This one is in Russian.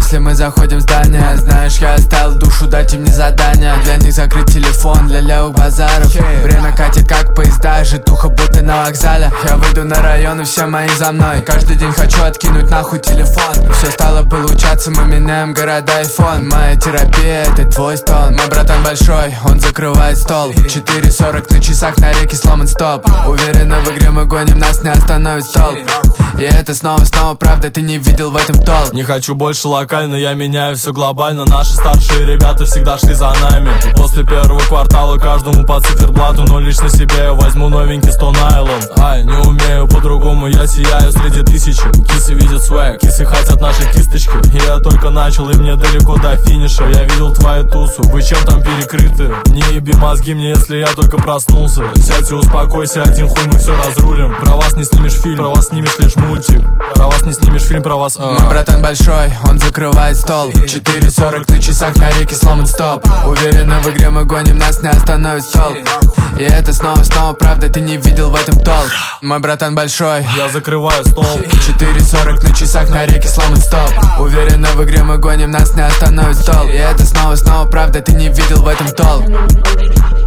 если мы заходим в здание. Знаешь, я оставил душу, дайте мне задание. Для них закрыть телефон, для левых базаров. Время катит как поезда, житуха будто на вокзале. Я выйду на район и все мои за мной. Каждый день хочу откинуть нахуй телефон. Все стало получаться, мы меняем города и фон. Моя терапия, это твой стон. Мой братан большой, он закрывает стол. 4:40 на часах, на реке сломан стоп. Уверенно в игре мы гоним, нас не остановит столб. И это снова правда, ты не видел в этом толк. Не хочу больше локально, я меняю все глобально. Наши старшие ребята всегда шли за нами. После первого квартала каждому по циферблату. Но лично себе я возьму новенький 100 найлон. Ай, не умею по-другому, я сияю среди тысячи. Кисы видят свэг, кисы хотят наши кисточки. И я только начал, и мне далеко до финиша. Я видел твою тусу, вы чем там перекрыты? Не еби мозги мне, если я только проснулся. Сядь и успокойся, один хуй мы все разрулим. Про вас не снимешь фильм, про вас снимешь лишь мультик. Про вас не снимешь фильм, про вас. Мой братан большой, он закрывает стол. 4:40 на часах, на реке сломан стоп. Уверенно в игре мы гоним, нас не остановит столб. И это снова правда, ты не видел в этом толк. Мой братан большой, я закрываю стол. 4:40 на часах, на реке сломан стоп. Уверенно в игре мы гоним, нас не остановит столб. И это снова правда, ты не видел в этом толк.